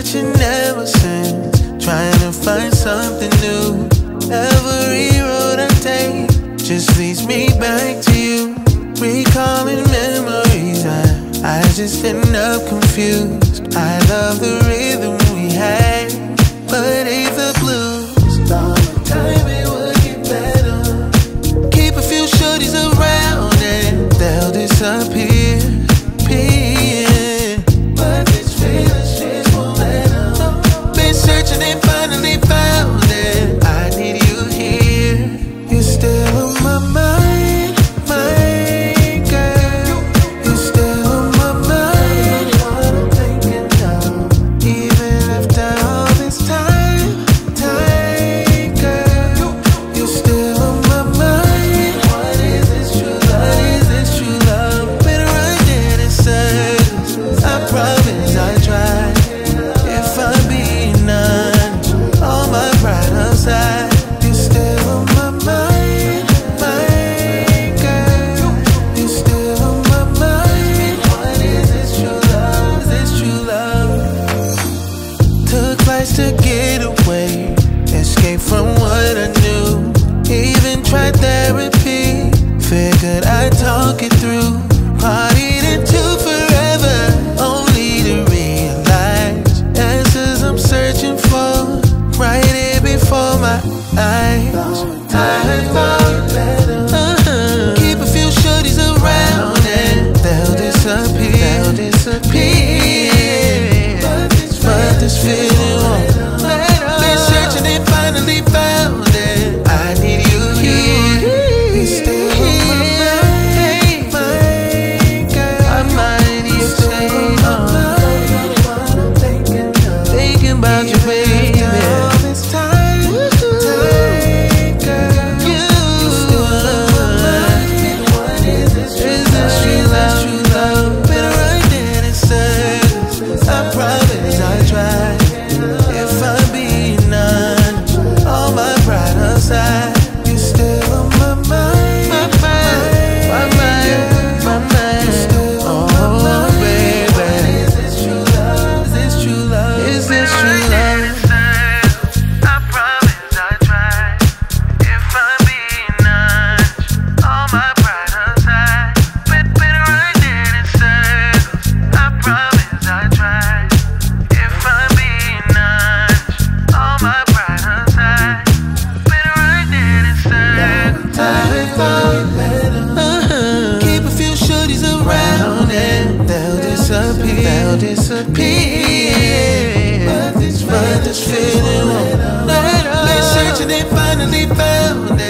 searching ever since, trying to find something new. Every road I take just leads me back to you. Recalling memories, I just end up confused. I love the rhythm we had, but hate the blues. All the time it would get better. Keep a few shorties around and they'll disappear. But this feeling shit won't let up. Been searching and finally found it. I need you here. You're still on my mind, my girl. You're still on my mind. What I'm thinking of, even after all this time, girl. You're still on my mind. What is this true love? What is this true love? Been running in circles. I promise I try. If I'm being honest, all my pride aside, you're still on my mind, my girl. You're still on my mind. What is this true love? Is this true love? Took flights to get away, escape from what I knew. Even tried therapy, figured I'd talk it through. Partied into forever, only to realize answers I'm searching for right here before my eyes. I thought better. Keep a few shorties around and they'll disappear. But this feeling won't let up. Been searching and finally found it. I need you here. You're still on my mind, my girl. I mind you stay on. Thinking about you, baby. All this time, girl. You still on my mind. What is this true love? Been running in circles. I promise I try. If I'm being honest, all my pride aside, you're still on my mind. My mind. You're still on my mind. Baby. Is this true love? Is this true love? Is this true love? I promise I try. If I'm being honest, all my pride aside, been running in circles. I promise I try. If I'm being honest, all my pride aside, been running in circles. I thought better. Keep a few shorties around and they'll disappear. But this feeling won't let up. Been searching and finally found it.